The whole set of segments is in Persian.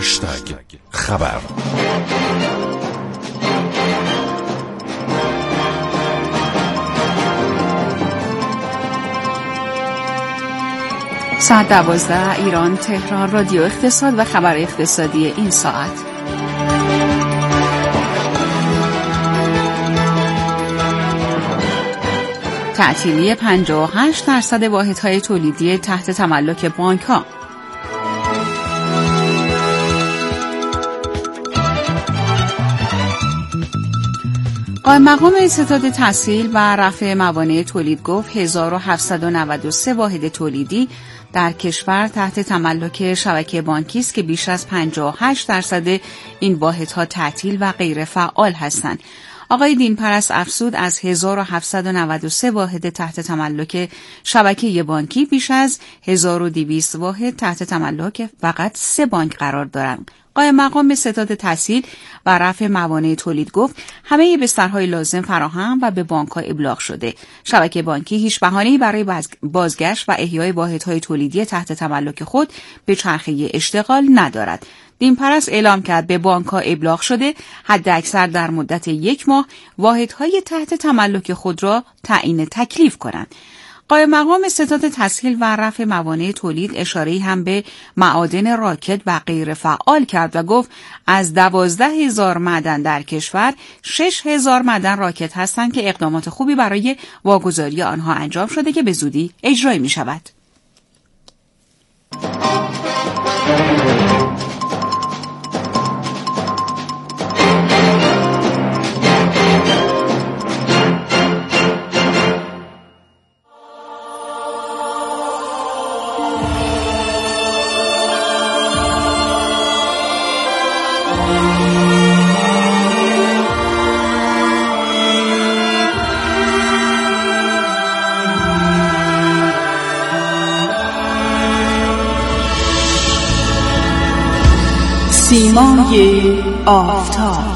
خبر. ساعت 12 ایران تهران. رادیو اقتصاد و خبر اقتصادی این ساعت. تعطیلی 58% واحدهای تولیدی تحت تملک بانک‌ها. قائم مقام ستاد تسهیل و رفع موانع تولید گفت 1793 واحد تولیدی در کشور تحت تملک شبکه بانکی است که بیش از 58% این واحدها تعطیل و غیر فعال هستند. آقای دینپرست افزود از 1793 واحد تحت تملک شبکه بانکی بیش از 1200 واحد تحت تملک فقط 3 بانک قرار دارند. قائم مقام ستاد تسهیل و رفع موانع تولید گفت همه بسترهای لازم فراهم و به بانک‌ها ابلاغ شده. شبکه بانکی هیچ بهانه‌ای برای بازگشت و احیای واحدهای تولیدی تحت تملک خود به چرخه اشتغال ندارد. دینپرست اعلام کرد به بانک‌ها ابلاغ شده حداکثر در مدت 1 ماه واحدهای تحت تملک خود را تعیین تکلیف کنند. قائم مقام ستاد تسهیل و رفع موانع تولید اشاره‌ای هم به معادن راکد و غیر فعال کرد و گفت از 12,000 معدن در کشور 6,000 معدن راکد هستند که اقدامات خوبی برای واگذاری آنها انجام شده که به زودی اجرایی می شود. سیمای آفتاب.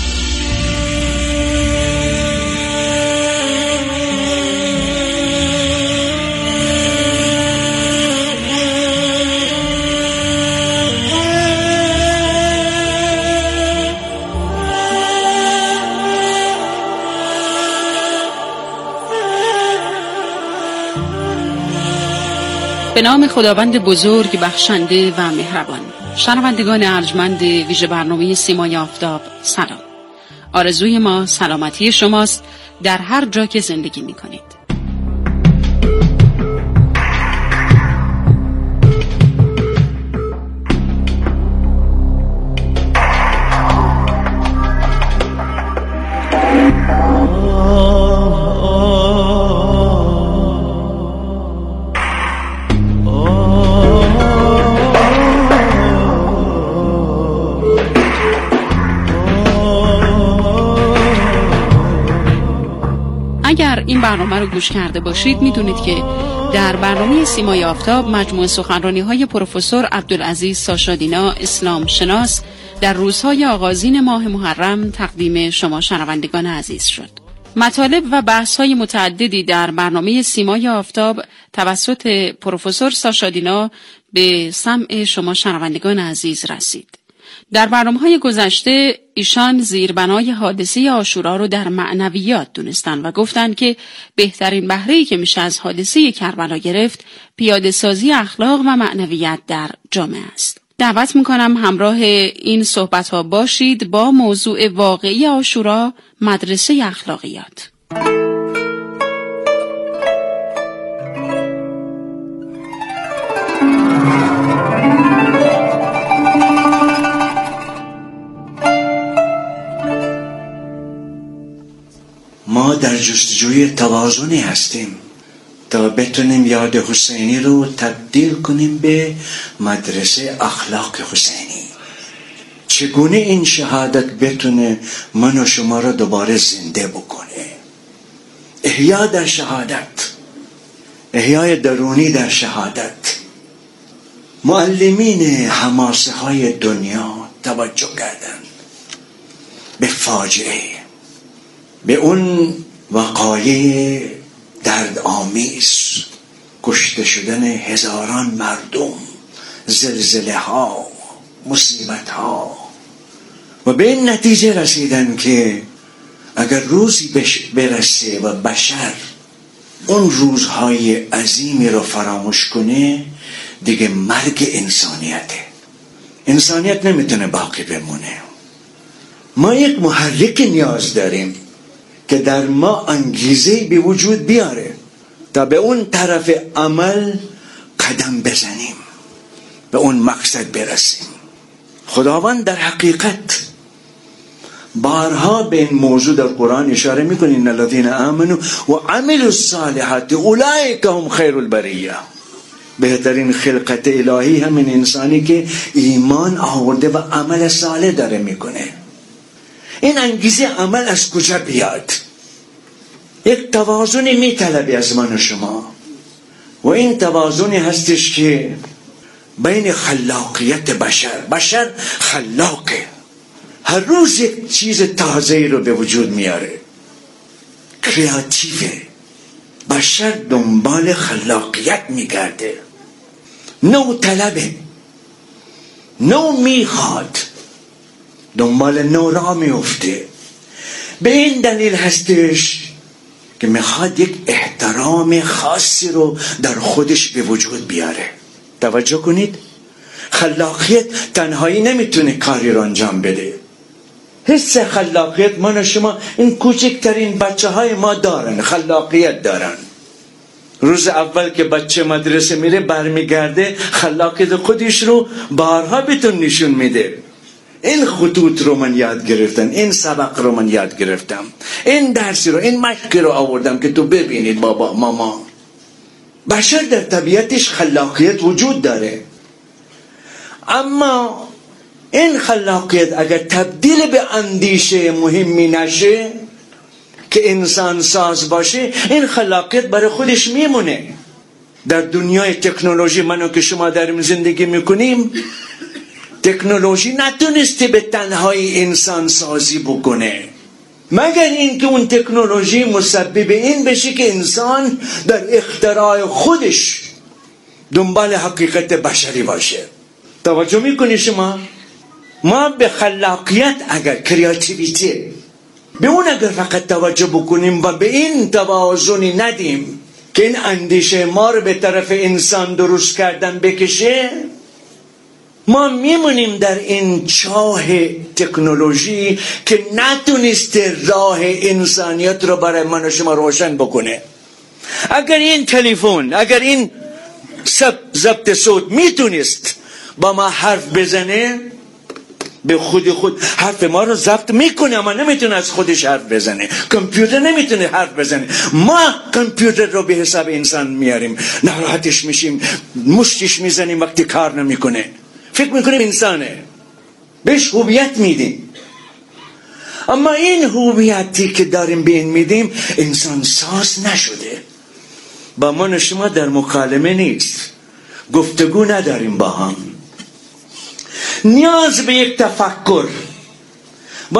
به نام خداوند بزرگ بخشنده و مهربان. شنوندگان ارجمند ویژه برنامه سیمای آفتاب، سلام. آرزوی ما سلامتی شماست در هر جا که زندگی می کنید. اگر این برنامه رو گوش کرده باشید میدونید که در برنامه سیمای آفتاب مجموعه سخنرانی‌های پروفسور عبدالعزیز ساشادینا اسلام شناس در روزهای آغازین ماه محرم تقدیم شما شنوندگان عزیز شد. مطالب و بحث‌های متعددی در برنامه سیمای آفتاب توسط پروفسور ساشادینا به سمع شما شنوندگان عزیز رسید. در برنامه‌های گذشته ایشان زیربنای حادثه عاشورا رو در معنویات دونستن و گفتن که بهترین بهره‌ای که میشه از حادثه کربلا گرفت پیاده‌سازی اخلاق و معنویات در جامعه است. دعوت میکنم همراه این صحبت‌ها باشید با موضوع واقعی عاشورا، مدرسه اخلاقیات. ما در جستجوی توازنی هستیم تا بتونیم یاد حسینی رو تبدیل کنیم به مدرسه اخلاق حسینی. چگونه این شهادت بتونه من و شما رو دوباره زنده بکنه؟ احیا در شهادت، احیای درونی در شهادت. معلمین حماسه های دنیا توجه کردن به فاجعه، به اون وقایع دردآمیز، کشته شدن هزاران مردم، زلزله ها، مصیبت ها و به این نتیجه رسیدن که اگر روزی برسه و بشر اون روزهای عظیمی رو فراموش کنه، دیگه مرگ انسانیته. انسانیت نمیتونه باقی بمونه. ما یک محرک نیاز داریم که در ما انگیزه به وجود بیاره تا به اون طرف عمل قدم بزنیم، به اون مقصد برسیم. خداوند در حقیقت بارها به این موضوع در قرآن اشاره میکنه: ان الذين آمنوا وعملوا الصالحات اولئک هم خیر البریه. بهترین خلقت الهی همین انسانی که ایمان آورده و عمل صالح داره میکنه. این انگیزه عمل از کجا بیاد؟ یک توازنی میطلبه از من و شما و این توازنی هستش که بین خلاقیت بشر خلاقه، هر روز یک چیز تازه‌ای رو به وجود میاره، کریاتیوه. بشر دنبال خلاقیت میگرده، نو طلبه، نو میخواد، دنبال نو را میفته. به این دلیل هستش که میخواد یک احترام خاصی رو در خودش به وجود بیاره. توجه کنید، خلاقیت تنهایی نمیتونه کاری رو انجام بده. حس خلاقیت من و شما، این کوچکترین بچه های ما دارن، خلاقیت دارن. روز اول که بچه مدرسه میره برمیگرده خلاقیت خودش رو بارها بهتون نشون میده. این خطوط رو من یاد گرفتم، این سبق رو من یاد گرفتم، این درسی رو، این مشق رو آوردم که تو ببینید بابا ماما. بشر در طبیعتش خلاقیت وجود داره، اما این خلاقیت اگر تبدیل به اندیشه مهمی نشه که انسان ساز باشه، این خلاقیت برای خودش میمونه. در دنیای تکنولوژی منو که شما داریم زندگی میکنیم، تکنولوژی نتونسته به تنهایی انسان سازی بکنه، مگر اینکه اون تکنولوژی مسبب این بشه که انسان در اختراع خودش دنبال حقیقت بشری باشه. توجه میکنی شما؟ ما به خلاقیت اگر کریاتیویته به اون اگر فقط توجه بکنیم و به این توازنی ندیم که این اندیشه ما رو به طرف انسان درست کردن بکشه، ما میمونیم در این چاه تکنولوژی که نتونسته راه انسانیت رو برای من و شما روشن بکنه. اگر این تلفن، اگر این ضبط صوت میتونست با ما حرف بزنه، به خود حرف ما رو ضبط میکنه، اما نمیتونه از خودش حرف بزنه. کامپیوتر نمیتونه حرف بزنه، ما کامپیوتر رو به حساب انسان میاریم، ناراحتش میشیم، مشتش میزنیم وقتی کار نمیکنه، فکر میکنیم انسانه، بهش هویت میدیم. اما این هویتی که داریم به این میدیم انسان ساز نشده. با من و شما در مکالمه نیست، گفتگو نداریم با هم، نیاز به یک تفکر و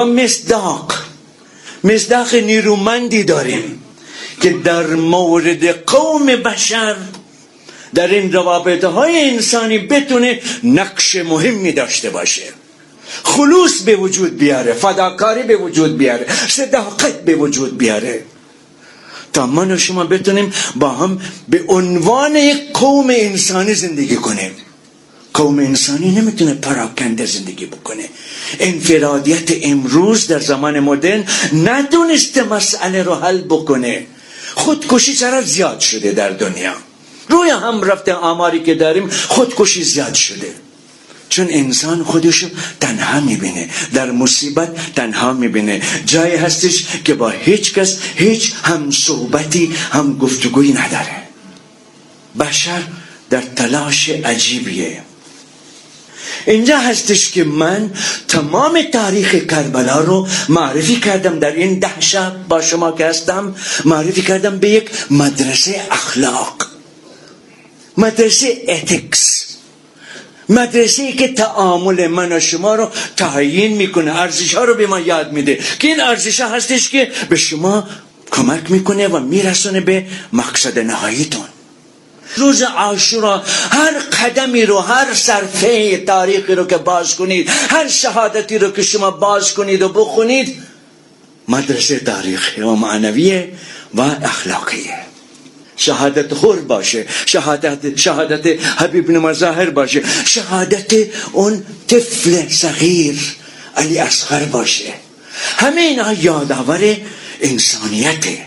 مصداق نیرومندی داریم که در مورد قوم بشر در این روابطهای انسانی بتونه نقش مهمی داشته باشه، خلوص به وجود بیاره، فداکاری به وجود بیاره، صداقت به وجود بیاره، تا من و شما بتونیم با هم به عنوان یک قوم انسانی زندگی کنیم. قوم انسانی نمیتونه پراکنده زندگی بکنه. انفرادیت امروز در زمان مدرن ندونسته مسئله رو حل بکنه. خودکشی چرا زیاد شده در دنیا؟ روی هم رفته آماری که داریم خودکشی زیاد شده، چون انسان خودشو تنها میبینه، در مصیبت تنها میبینه، جایی هستش که با هیچ کس هیچ هم صحبتی هم گفتگویی نداره. بشر در تلاش عجیبیه. اینجا هستش که من تمام تاریخ کربلا رو معرفی کردم، در این 10 شب با شما که هستم معرفی کردم به یک مدرسه اخلاق، مدرسه اتیکس، مدرسه‌ای که تعامل من و شما رو تعیین میکنه، ارزش‌ها رو به ما یاد میده که این ارزش‌ها هستش که به شما کمک میکنه و میرسونه به مقصد نهاییتون. روز عاشورا هر قدمی رو، هر صفحه تاریخی رو که باز کنید، هر شهادتی رو که شما باز کنید و بخونید، مدرسه تاریخی و معنویه و اخلاقیه. شهادت خور باشه، شهادت حبیب بن مظاهر باشه، شهادت اون طفل صغیر علی اصغر باشه. همه اینا یادآور انسانیته.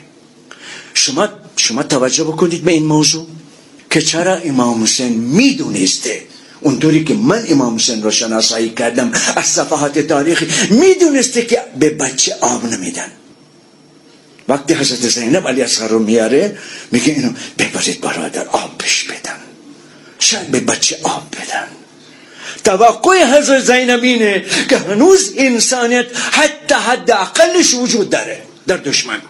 شما توجه بکنید به این موضوع که چرا امام حسین میدونسته، اونطوری که من امام حسین رو شناسایی کردم از صفحات تاریخی، میدونسته که به بچه آب نمیدن. وقتی حضرت زینب علی اصغر رو میاره میگه اینو ببرید برادر آب بهش بدن، شاید به بچه آب بدن. توقع حضرت زینب اینه که هنوز انسانیت حتی حد اقلش وجود داره در دشمن.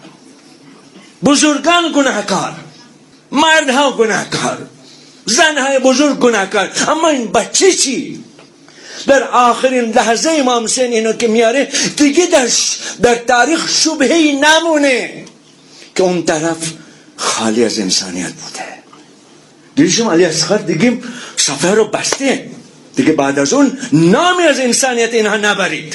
بزرگان گناهکار، مردها گناهکار، زنهای بزرگ گناهکار، اما این بچه چی؟ در آخرین لحظه امام حسین اینو که میاره دیگه در تاریخ شبهه‌ای نمونه که اون طرف خالی از انسانیت بوده. دیشم علی اصغر دیگه صفحه رو بسته، دیگه بعد از اون نامی از انسانیت اینها نبرید.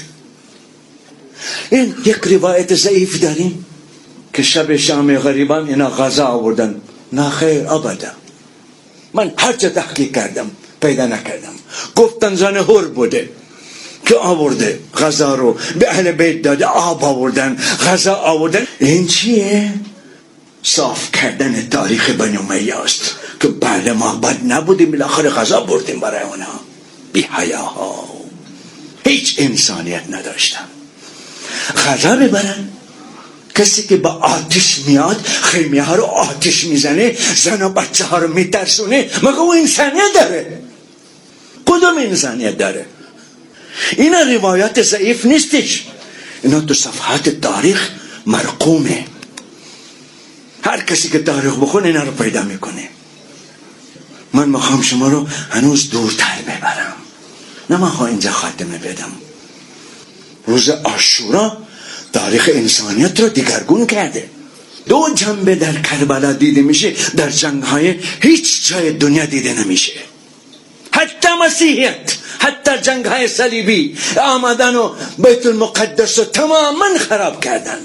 این یک روایت ضعیف داریم که شب شام غریبان اینا غذا آوردن. نه خیر، ابدا. من هر چه تحقیق کردم پیدا نکردم. گفتن زن هور بوده که آورده غذا رو به اهل بیت داده، آب آوردن، غذا آوردن. این چیه؟ صاف کردن تاریخ بنی امیه است که بله ما بد نبودیم، بالاخره غذا بردیم برای اونها. بی حیاها، هیچ انسانیت نداشتن. غذا ببرن. کسی که با آتش میاد خیمه ها رو آتش میزنه، زن و بچه ها رو میترسونه، مگه او انسانیت داره؟ کدوم انسانیت داره؟ اینا روایات ضعیف نیستش، اینا تو صفحات تاریخ مرقومه. هر کسی که تاریخ بخونه اینا رو پیدا میکنه. من میخوام شما رو هنوز دورتر ببرم، نه من اینجا خاتمه بدم. روز عاشورا تاریخ انسانیت رو دیگرگون کرده. دو جنبه در کربلا دیده میشه، در جنگ‌های هیچ جای دنیا دیده نمیشه. حتی مسیحیت، حتی جنگ‌های صلیبی آمدن و بیت المقدس رو تماما خراب کردن.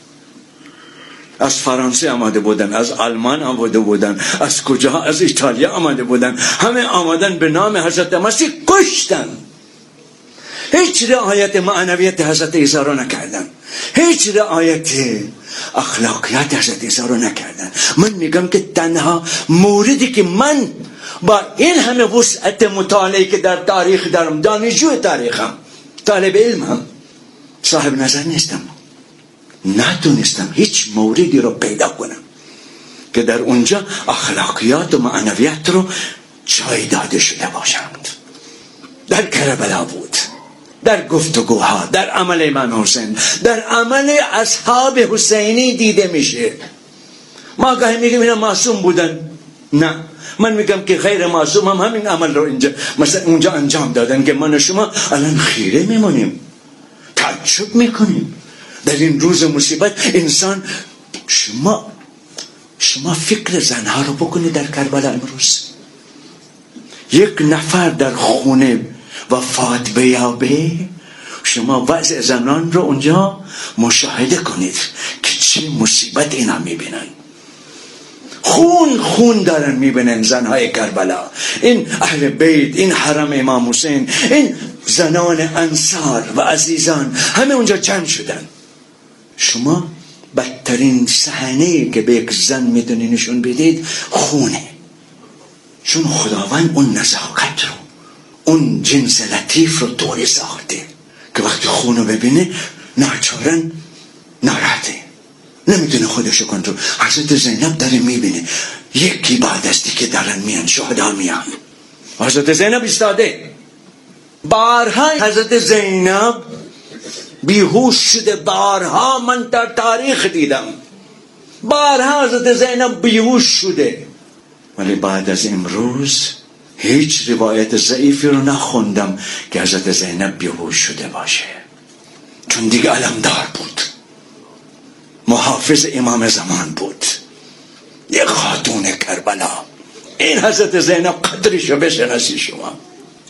از فرانسه آمده بودن، از آلمان آمده بودن، از کجا، از ایتالیا آمده بودن، همه آمدن به نام حضرت مسیح کشتن. هیچ رعایت معنویت حضرت عیسی رو نکردن، هیچ رعایت اخلاقیات حضرت عیسی رو نکردن. من میگم که تنها موردی که من با این همه وسعت مطالعه که در تاریخ دارم، دانشجو تاریخم، طالب علمم، صاحب نظر نیستم، نتونستم هیچ موردی رو پیدا کنم که در اونجا اخلاقیات و معنویات رو جای داده شده باشند. در کربلا بود، در گفتگوها، در عمل امام حسین، در عمل اصحاب حسینی دیده میشه. ما گاهی میگیم اینا معصوم بودن، نه، من میگم که غیر معصوم هم همین عمل رو اینجا مثلا اونجا انجام دادن که من و شما الان خیره میمونیم، تعجب میکنیم. در این روز مصیبت انسان، شما فکر زنها رو بکنید در کربلا امروز. یک نفر در خونه وفات بیابه، شما وضع زنان رو اونجا مشاهده کنید که چه مصیبت اینا میبینن. خون دارن میبینن زنهای کربلا، این اهل بیت، این حرم امام حسین، این زنان انصار و عزیزان همه اونجا جمع شدن. شما بدترین صحنه‌ای که به یک زن میتونی نشون بدید خونه، چون خداوند اون نزاکت رو، اون جنس لطیف رو طوری ساخته که وقتی خونو ببینه ناچارن ناراحته، نمیتونه خودشو کنترل. حضرت زینب داره میبینه یکی بعد از دیگه دارن میان، شهدا میان. حضرت زینب ایستاده. بارها حضرت زینب بیهوش شده، بارها من در تاریخ دیدم، بارها حضرت زینب بیهوش شده. ولی بعد از امروز هیچ روایت ضعیفی رو نخوندم که حضرت زینب بیهوش شده باشه، چون دیگه علمدار بود، محافظ امام زمان بود، یک خاتون کربلا. این حضرت زینب قدرشو بشناسی شما.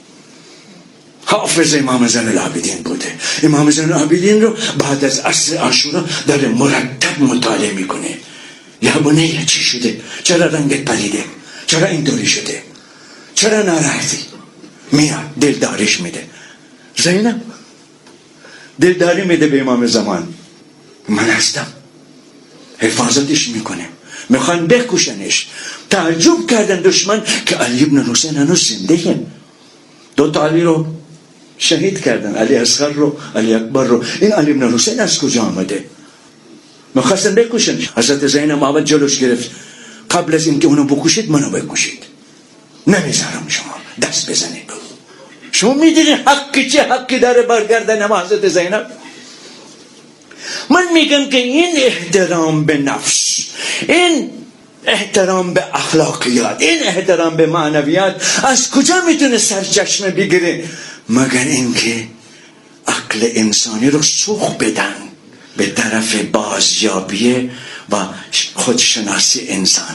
حافظ امام زین العابدین بوده. امام زین العابدین رو بعد از عصر عاشورا داره مرتب مطالعه میکنه. یا بنیه چی شده؟ چرا رنگت پریده؟ چرا اینطوری شده؟ چرا ناراحتی؟ میاد دلداریش میده. زینب دلداری میده به امام زمان. من هستم. حفاظتش میکنه. میخوان بکشنش. تعجب کردن دشمن که علی ابن حسین هنوز زنده. دو تا علی رو شهید کردن، علی اصغر رو، علی اکبر رو. این علی ابن حسین از کجا آمده؟ میخواستن بکشن. حضرت زینب اول جلوش گرفت. قبل از اینکه اونو بکشید منو بکشید. نمیذارم شما دست بزنید. شما میدونی حقی چه حقی داره برگردن اما حضرت زینب؟ من میگم که این احترام به نفس، این احترام به اخلاقیات، این احترام به معنویات از کجا میتونه سرچشمه بگیره؟ مگر اینکه عقل انسانی رو سوق بدن به طرف بازیابی و خودشناسی انسان.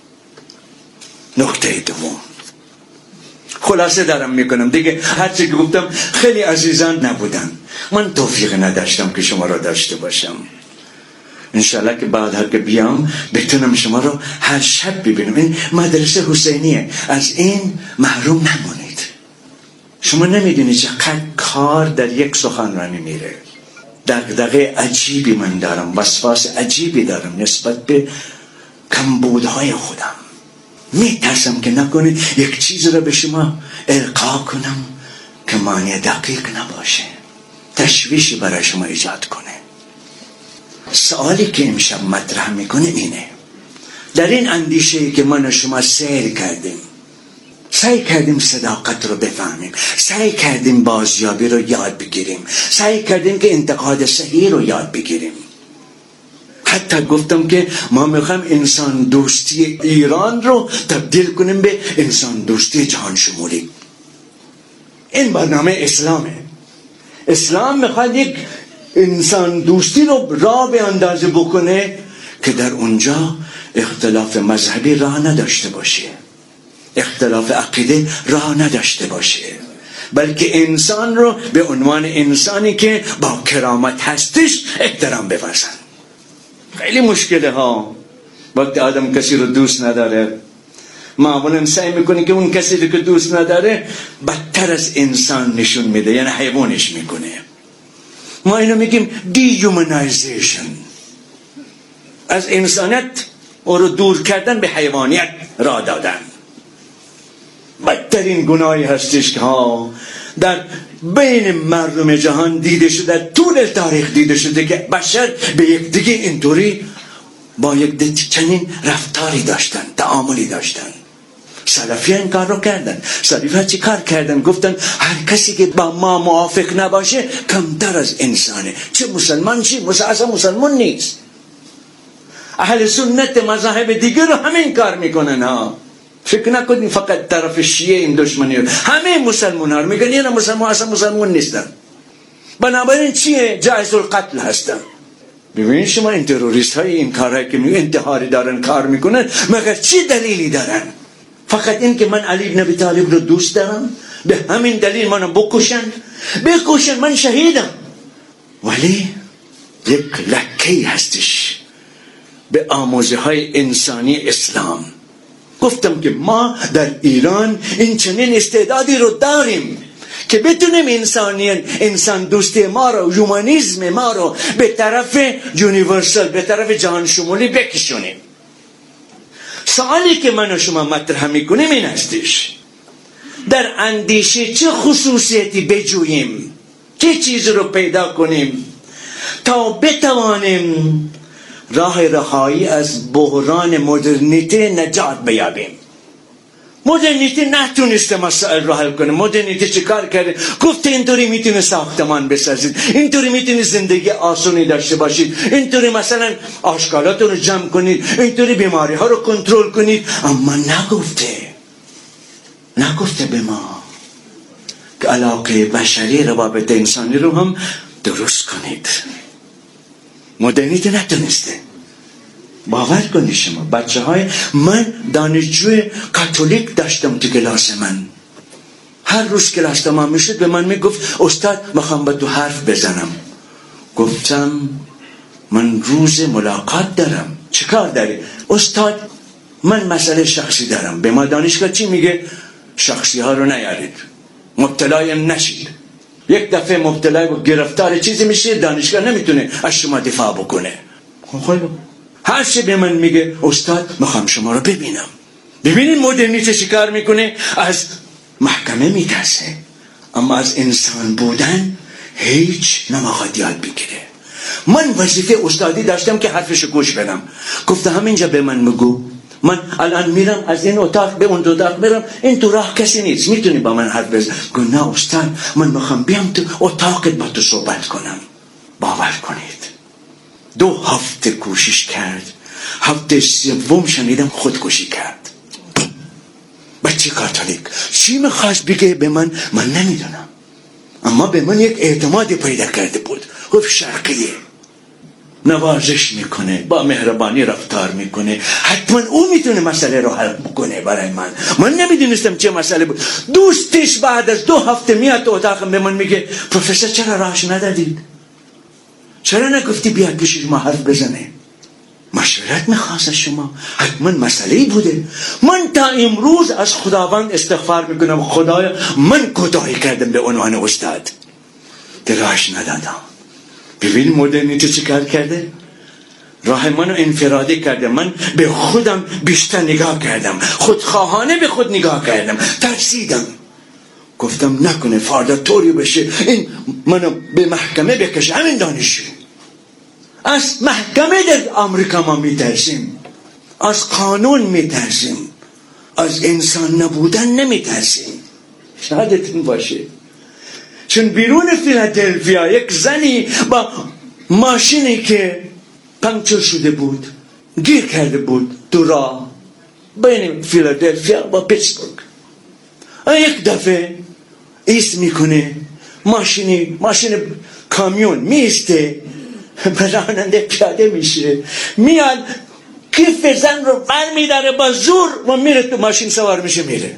نکته دوم، خلاصه دارم میکنم دیگه، هرچی که گفتم خیلی عزیزان نبودن، من توفیق نداشتم که شما را داشته باشم. انشالله که بعد هر که بیام بتونم شما رو هر شب ببینم. این مدرسه حسینیه، از این محروم نمونید. شما نمیدونید چقدر کار در یک سخنرانی میره. دغدغه عجیبی من دارم، وسواس عجیبی دارم نسبت به کمبودهای خودم. میترسم که نکنه یک چیز رو به شما القا کنم که معنی دقیق نباشه، تشویشی برای شما ایجاد کنه. سوالی که امشب مطرح میکنه اینه: در این اندیشه‌ای که من و شما سیر کردیم، سعی کردیم صداقت رو بفهمیم، سعی کردیم بازیابی رو یاد بگیریم، سعی کردیم که انتقاد صحیح رو یاد بگیریم. حتی گفتم که ما میخوایم انسان دوستی ایران رو تبدیل کنیم به انسان دوستی جهان شمولی. این برنامه اسلامه. اسلام میخواد یک انسان دوستی رو راه به اندازه بکنه که در اونجا اختلاف مذهبی راه نداشته باشه، اختلاف عقیده راه نداشته باشه، بلکه انسان رو به عنوان انسانی که با کرامت هستش احترام بورزن. خیلی مشکله ها وقتی آدم کسی رو دوست نداره. معمولا سعی میکنه که اون کسی رو که دوست نداره بدتر از انسان نشون میده، یعنی حیوانش میکنه. ما اینو میگیم دیهومنایزیشن، از انسانیت او رو دور کردن به حیوانیت را دادن. بدترین گناهی هستش که در بین مردم جهان دیده شده، در طول تاریخ دیده شده که بشر به یک دیگه اینطوری با یک چنین رفتاری داشتن، تعاملی داشتن. سلفی این کار رو کردن. سلفی چی کار کردن؟ گفتن هر کسی که با ما موافق نباشه کمتر از انسانه، چه مسلمان چه اصلا مسلمان نیست. اهل سنت مذاهب دیگر رو همین کار میکنن ها. فکر نکنید فقط طرف شیعه این دشمنی رو، همه مسلمان ها رو میگن اینا مسلمان اصلا مسلمان نیستن، بنابراین چیه؟ جایز القتل هستن. ببینید شما این تروریست های این کارهایی که انتحاری دارن کار میکنن مگر چی دلیلی دارن؟ فقط این که من علی بن ابی طالب رو دوست دارم، به همین دلیل منو بکشن، من شهیدم. ولی یک لکه‌ای هستش به آموزه های انسانی اسلام. گفتم که ما در ایران این چنین استعدادی رو داریم که بتونیم انسان دوستی ما رو، هومانیسم ما رو به طرف یونیورسال، به طرف جهان شمولی بکشونیم. سوالی که من و شما مطرح میکنیم این هستش: در اندیشه چه خصوصیتی بجوییم، چه چیز رو پیدا کنیم تا بتوانیم راه رهایی از بحران مدرنیته نجات بیابیم. مدرنیته نتونسته مسائل رو حل کنه. مدرنیته چه کار کرده؟ گفته اینطوری میتونه ساختمان بسازید، اینطوری میتونه زندگی آسونی داشته باشید، اینطوری مثلا آشکالات رو جمع کنید، اینطوری بیماری ها رو کنترل کنید. اما نگفته به ما که علاقه بشری، روابط انسانی رو هم درست کنید. مدرنیته نتونسته. باور کنید شما من دانشجوی کاتولیک داشتم تو کلاس من. هر روز کلاس تمام میشد به من میگفت استاد میخوام با تو حرف بزنم. گفتم من روز ملاقات دارم. چه کار داری؟ استاد من مسئله شخصی دارم. به ما دانشگاه چی میگه؟ شخصی ها رو نیارید، مبتلای نشید. یک دفعه مبتلای و گرفتار چیزی میشه دانشگاه نمیتونه از شما دفاع بکنه. خب هر چی به من میگه استاد میخوام شما رو ببینم. ببینید مدرنیته چی کار میکنه؟ از محکمه میترسه اما از انسان بودن هیچ نمیخواد یاد بگیره. من وظیفه استادی داشتم که حرفشو گوش بدم. گفته همینجا به من بگو، من الان میرم از این اتاق به اون اتاق میرم، این تو راه کسی نیست، میتونی با من حرف بزن. گفت نه استاد من میخوام بیام تو اتاقت با تو صحبت کنم. باور کنید 2 هفته کوشش کرد، هفته سوم شنیدم خودکشی کرد. بچه کاتولیک چی میخواست بگه به من نمیدونم، اما به من یک اعتماد پیدا کرده بود. گفت شرقیه، نوازش میکنه، با مهربانی رفتار میکنه، حتما او میتونه مسئله رو حل بکنه برای من نمیدونستم چه مسئله بود. دوستش بعد از 2 هفته میاد تو اتاقم به من میگه پروفسور چرا راهش ندادید؟ چرا نگفتی بیاد پیش ما حرف بزنه؟ مشورت میخواست از شما، حتما مسئله‌ای بوده. من تا امروز از خداوند استغفار میکنم خدایا من کوتاهی کردم به عنوان استاد، راهش ندادم. ببین مدرنیته چی کار کرده؟ راه منو انفرادی کرده. من به خودم بیشتر نگاه کردم، خودخواهانه به خود نگاه کردم، ترسیدم. گفتم نکنه فردا طوری بشه این منو به محکمه بکشه. همین دانشجو از محکمه در آمریکا ما میترسیم، از قانون میترسیم، از انسان نبودن نمیترسیم. شهادتون باشه. چون بیرون فیلادلفیا یک زنی با ماشینی که پنکچر شده بود گیر کرده بود تو راه بین فیلادلفیا و پیتسبورگ. یک دفعه ایست میکنه، ماشین کامیون میسته، راننده پیاده میشه، میاد کیف زن رو بر میداره با زور و میره تو ماشین سوار میشه میره.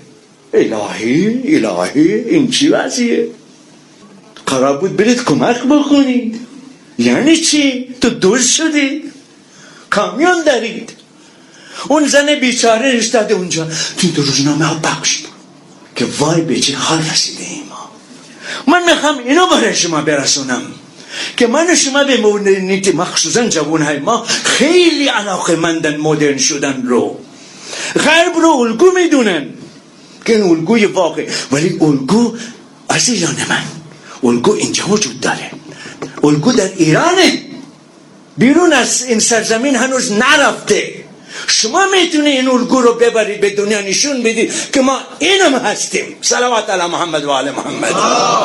الهی این چی وضعیه؟ قرار بود برید کمک بکنید. یعنی چی؟ تو دزد شدید، کامیون دارید. اون زن بیچاره ایستاده اونجا تو روزنامه ها پخش که وای به چه حال رسیده ایم ما. من میخوام اینو برای شما برسونم که من و شما به مدرنیته، مخصوصا جوانهای ما خیلی علاقه مندن مدرن شدن رو. غرب رو الگو میدونن که این الگوی واقع، ولی الگو عزیزان من الگو اینجا وجود داره. الگو در ایرانه، بیرون از این سرزمین هنوز نرفته. شما میتونی این الگو رو ببرید به دنیا نشون بدید که ما اینم هستیم. صلوات علی محمد و آل محمد.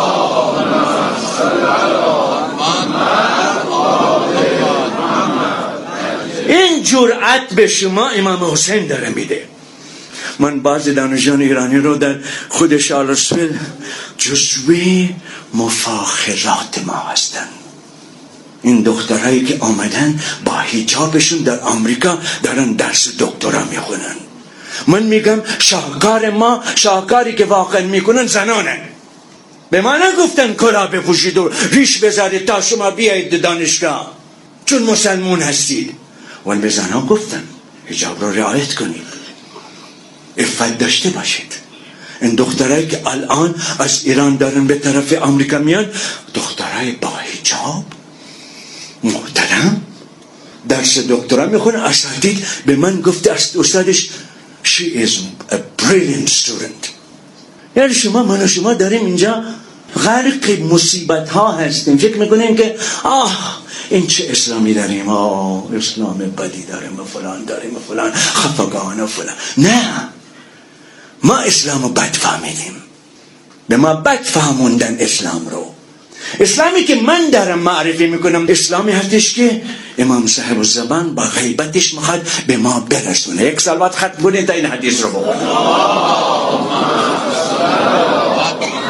این جرأت به شما امام حسین داره میده. من بعضی دانشجویان ایرانی رو در خودش آلرسفیل جزوی مفاخرات ما هستن. این دخترهایی که آمدن با حجابشون در آمریکا دارن درس دکترا میخونن. من میگم شاهکار ما، شاهکاری که واقعا میکنن زنانه. به ما نگفتن کلاه بپوشید و ریش بذارید تا شما بیایید دانشگاه چون مسلمون هستید، ولی به زنان گفتن حجاب رو رعایت کنید، عفت داشته باشید. این دخترایی که الان از ایران دارن به طرف آمریکا میان، دخترای با حجاب محترم درس دکترا میخونه. اساتید به من گفته استادش she is a brilliant student. یعنی من و شما داریم اینجا غرق مصیبت ها هستیم، فکر میکنیم که این چه اسلامی داریم، اسلام بدی داریم و فلان داریم و فلان خفگان و فلان. نه، ما اسلام رو بد فهمیدیم، به ما بد فهموندن اسلام رو. اسلامی که من دارم معرفی میکنم اسلامی هستش که امام صاحب الزمان با غیبتش میخواد به ما برسونه. یک صلوات ختم کنید تا این حدیث رو بخونید.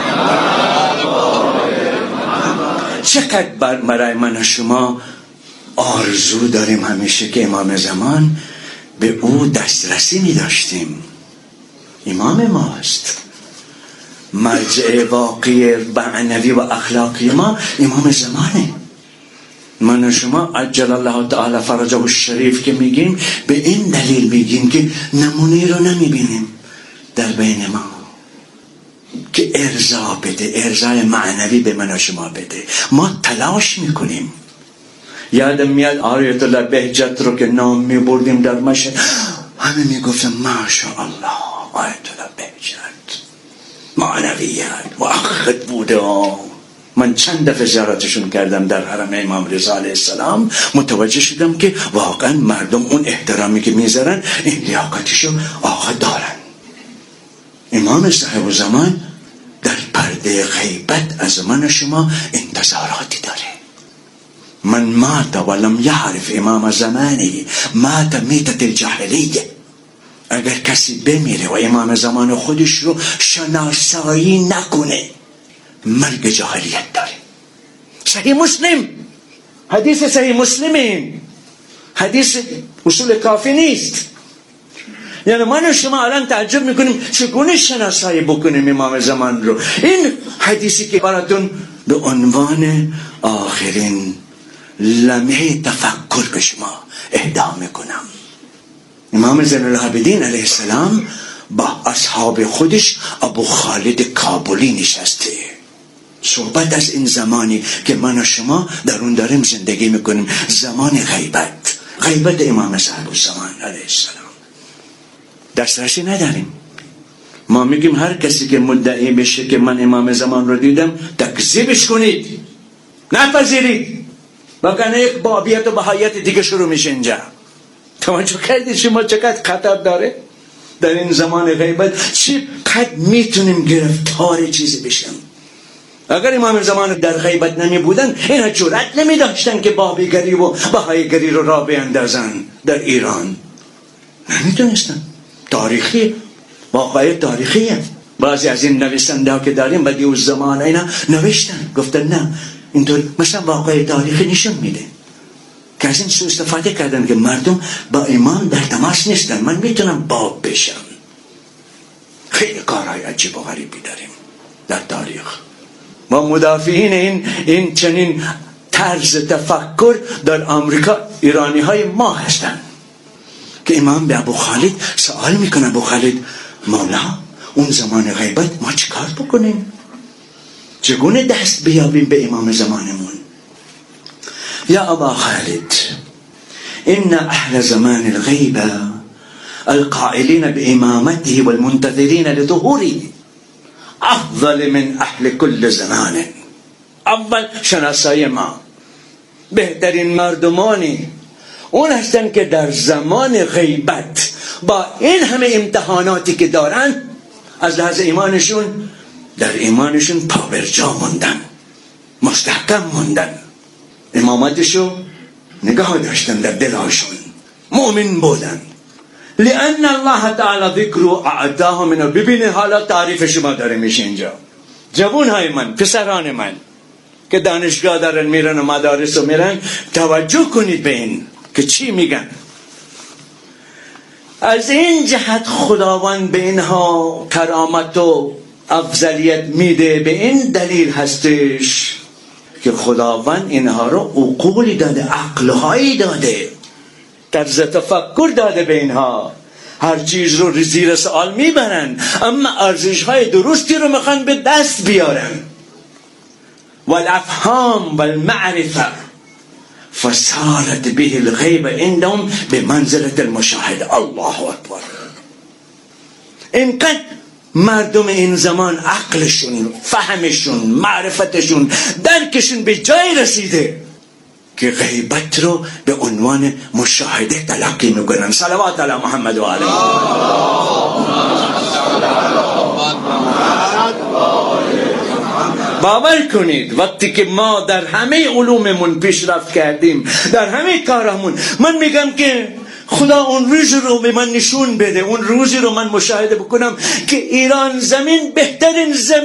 چقدر برای من و شما آرزو داریم همیشه که امام زمان به او دسترسی می داشتیم. امام ماست، مرجع واقعی معنوی و اخلاقی ما امام زمانه. من و شما عجل الله تعالی فرجه الشریف که میگیم به این دلیل میگیم که نمونه رو نمیبینیم در بین ما که ارضا بده، ارضای معنوی به من و شما بده. ما تلاش میکنیم. یادم میاد آریت الله بهجت رو که نام میبردیم در مشهد، همه میگفتم ماشاءالله آیت الله بهجت معنویت و عقد بوده. من چند دفعه زیارتشون کردم در حرم امام رضا علیه السلام، متوجه شدم که واقعا مردم اون احترامی که میذارن این لیاقتشو آقا دارن. امام صاحب زمان در پرده غیبت از من و شما انتظاراتی داره. من مات ولم یعرف امام زمانی مات میتت الجاهلیه. اگر کسی بمیره و امام زمان خودش رو شناسایی نکنه مرگ جاهلیت داره. صحیح مسلم، حدیث صحیح مسلمین، حدیث اصول کافی نیست. یعنی من و شما الان تعجب میکنیم چگونه شناسایی بکنیم امام زمان رو. این حدیثی که براتون به عنوان آخرین لمحه تفکر به شما اهدا میکنم. امام زین العابدین علیه السلام با اصحاب خودش ابو خالد کابلی نشسته، صحبت از این زمانی که من و شما در اون داریم زندگی میکنیم، زمان غیبت، غیبت امام صاحب الزمان علیه السلام. دسترسی نداریم. ما میگیم هر کسی که مدعی بشه که من امام زمان رو دیدم تکذیبش کنید، نپذیرید، وگرنه یک بابیت و بهایت دیگه شروع میشه اینجا. توجه کردید شما چقدر خطر داره در این زمان غیبت؟ چقدر میتونیم گرفتار چیزی بشیم. اگر امام زمان در غیبت نمی بودن اینا جرأت نمی داشتن که بابیگری و بهاییگری رو راه بیندازن در ایران. نمیتونستن. تاریخی، واقعی تاریخیه. بعضی از این نویسنده ها که داریم بدیع الزمان اینا نوشتن، گفتن نه اینطور، مثلا واقعی تاریخی نشون میده که از این سو استفاده کردن که مردم با امام در تماس نیستن، من میتونم باب بشم. خیلی کارهای عجیب و غریبی داریم در تاریخ. ما مدافعین این چنین طرز تفکر در آمریکا ایرانی های ما هستن که امام به ابو خالد سوال میکنه، ابو خالد مولا اون زمان غیبت ما چیکار بکنیم؟ چگونه دست بیابیم به امام زمانمون؟ یا ابا خالد ان اهل زمان الغیبه القائلین بامامته والمنتظرین لظهوره افضل من اهل کل زمان. اول شناسایی ما، بهترین مردمانی اون هستن که در زمان غیبت با این همه امتحاناتی که دارن از لحاظ ایمانشون در ایمانشون پابرجا موندن، مستحکم موندن، امامتشو نگاه داشتن در دلهاشون، مؤمن بودن. لأن الله تعالی ذکر اعطاه منه. ببینید حالا تعریف شما داره میشه اینجا. جوان های من، پسران من که دانشگاه دارن میرن و مدارس رو میرن، توجه کنید به این که چی میگن. از این جهت خداوند به اینها کرامت و افضلیت میده، به این دلیل هستش که خداوند اینها رو عقولی داده، عقلهایی داده، طرز تفکر داده به اینها. هر چیز رو زیر سوال میبرن اما ارزش‌های درستی رو میخوان به دست بیارن. والافهام والمعرفه فصارت به الغیب عندهم بمنزله المشاهده. الله اکبر. اینقدر مردم این زمان عقلشون، فهمشون، معرفتشون، درکشون به جای رسیده که غیبت رو به عنوان مشاهده تلقی میکنن. صلوات علی محمد و آله. باور کنید وقتی که ما در همه علوممون پیشرفت کردیم، در همه کارمون، من میگم که خدا اون روز رو به من نشون بده، اون روزی رو من مشاهده بکنم که ایران زمین بهترین زمین